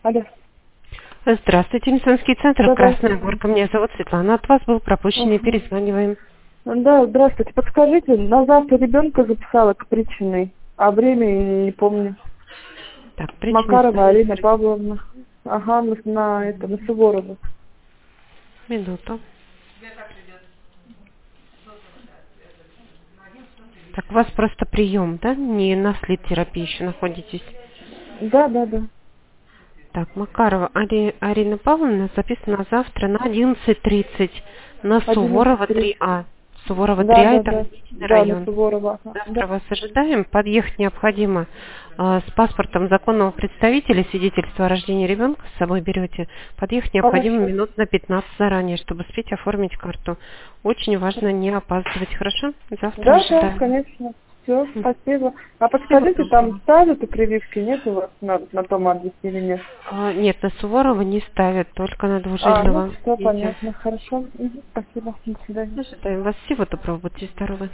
Алло. Здравствуйте, медицинский центр, Да-да. Красная Горка. Меня зовут Светлана. От вас был пропущенный, Ага. перезваниваем. Да, здравствуйте. Подскажите, на завтра ребенка записала к причине, а время не помню. Так, причина Макарова Арина стоит. Павловна. Ага, на Суворова. Минуту. Так, у вас просто прием, да? Не на слит-терапии еще находитесь. Да. Так, Макарова Арина Павловна записана завтра на 11:30 на Суворова 11:30. 3А. Суворова 3А это Да. Лисичный Да, на район. Суворова. Ага. Да. Завтра вас ожидаем. Подъехать необходимо с паспортом законного представителя, свидетельство о рождении ребенка с собой берете. Подъехать необходимо Хорошо. минут на 15 заранее, чтобы успеть оформить карту. Очень важно не опаздывать, хорошо? Завтра Да, ожидаем. конечно. Все, спасибо. А Всего подскажите, там доброго. ставят и прививки нет у вас на том адресе или нет? Нет, на Суворова не ставят, только на Ну Двужильного все детям. понятно. Хорошо. Спасибо. До свидания. Ожидаем вас. Всего доброго, будьте здоровы.